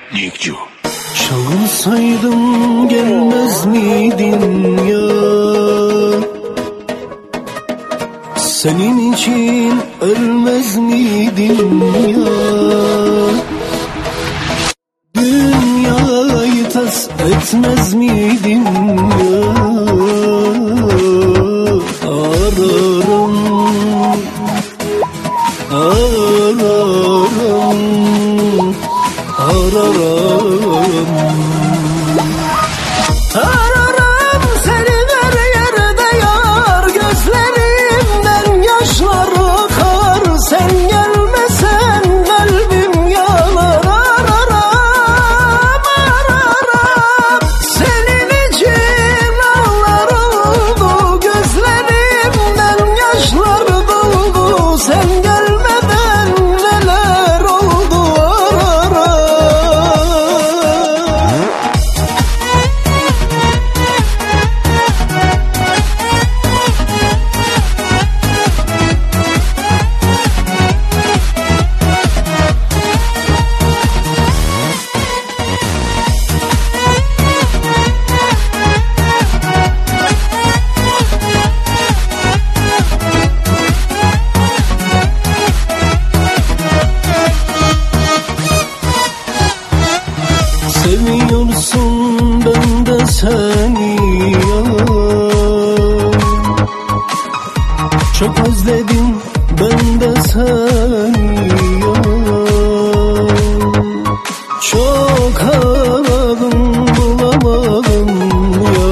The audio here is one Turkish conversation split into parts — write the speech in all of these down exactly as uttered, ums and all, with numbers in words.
Nikcu. Çalsaydım gelmez miydin ya? Senin için ölmez miydim ya? Dünyayı tas etmez miydim ya? Ararım, ararım, ararım. Ararım seni her yerde yar, gözlerimden yaşlar akar. Sen gelmesen kalbim yanar. Ararım, ararım, senin için ağlar oldu, gözlerimden yaşlar doldu. Sen gelmeden neler oldu. Ararım. Seviyorsun ben de seni ya. Çok özledim ben de seni ya. Çok aradım bulamadım ya.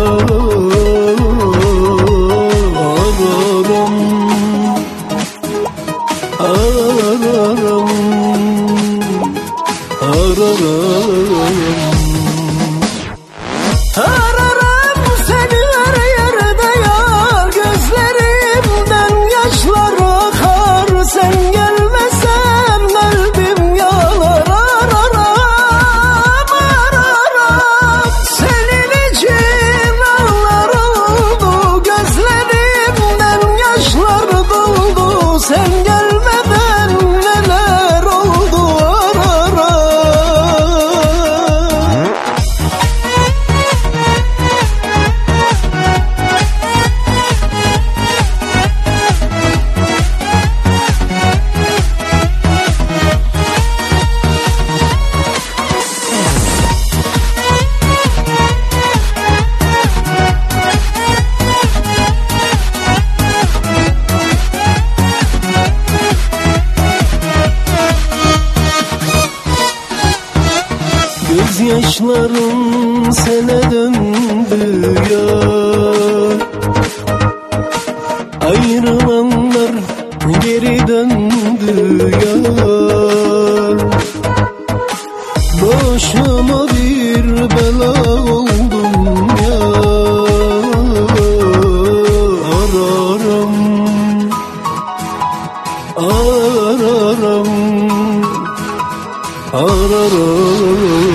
Ararım, ararım, ararım. Ararım seni her yerde yar, gözlerimden yaşlar akar. Sen gelmesen kalbim yanar. Ararım, ararım, senin için ağlar oldu, gözlerimden yaşlar doldu. Sen gelmeden neler oldu. Ararım. Gözyaşlarım sele döndü ya. Ayrılanlar geri döndü ya. Başıma bir bela oldum ya. Ararım, ararım, ararım.